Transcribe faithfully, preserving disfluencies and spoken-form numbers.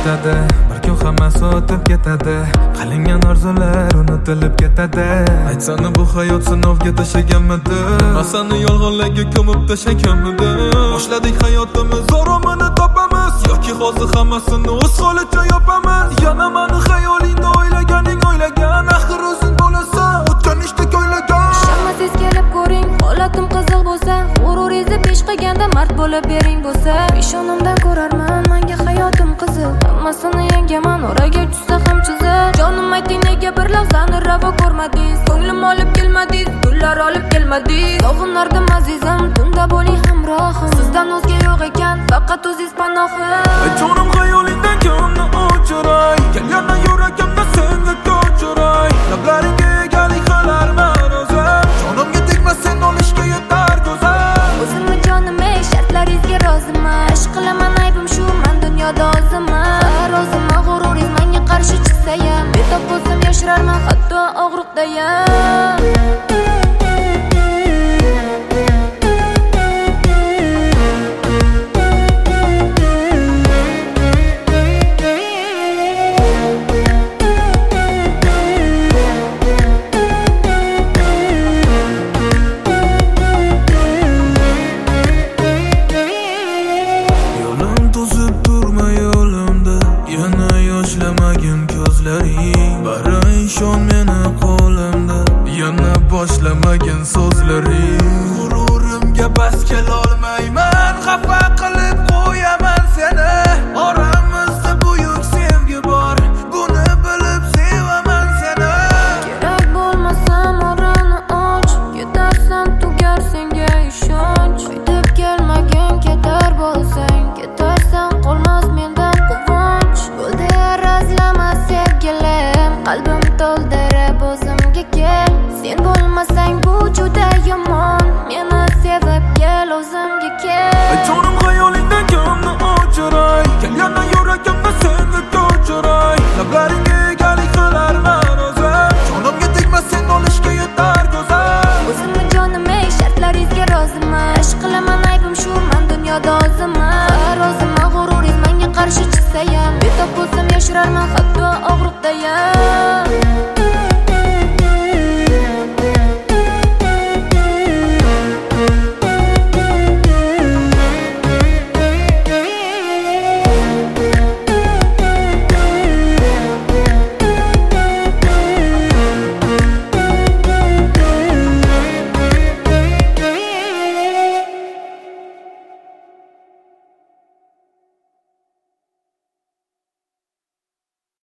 ketadi, bir kun hammasi o'tib ketadi. Qilingan orzular unutilib ketadi. Aytsana bu hayot sinovga tashlaganmidi? Masani yolg'onlarga ko'mib tashlaganmidi? Boshladik hayotimiz, oromini topamiz yoki hozir hammasini o'z holicha yopamiz? Yana meni xayolingda o'ylaganing o'ylagan, axir o'zing bo'lasan, o'tgan ishdek o'ylagan. Shamasiz kelib ko'ring, holatim qiziq bo'lsa, g'urur ezib ish qilganda mard bo'lib bering bo'lsa, ishonimdan ko'rarman, menga hayotim qiziq. Hammasini yangaman, oraga tushsa ham chiziq. Jonim ayting, nega bir lahzani ravo ko'rmadingiz? Ko'nglim olib kelmadingiz, gullar olib kelmadingiz. Sog'inardim azizim, tunda bo'ling hamrohim. Sizdan o'zga yo'q ekan, faqat o'zingiz panohim. Jonim xayolingdan ko'nglimni o'chiray, kel yana yuragimda senga ko'chiray. Lablaringga egalik qilarman o'zim, jonimga tegma sen olishga yetar go'zal. O'zimni jonim ey, shartlaringizga roziman. Ish qilaman, aybim shu, men dunyoda oziman. Roziman, g'ururingiz menga qarshi chiqsa ham, betob bo'lsam yashirarman, hatto og'riqdayam. Yoshlamagin ko'zlaring, bari ishon meni qo'limda. Yana boshlamagin so'zlaring, g'ururimga bas kelolmayman, xafa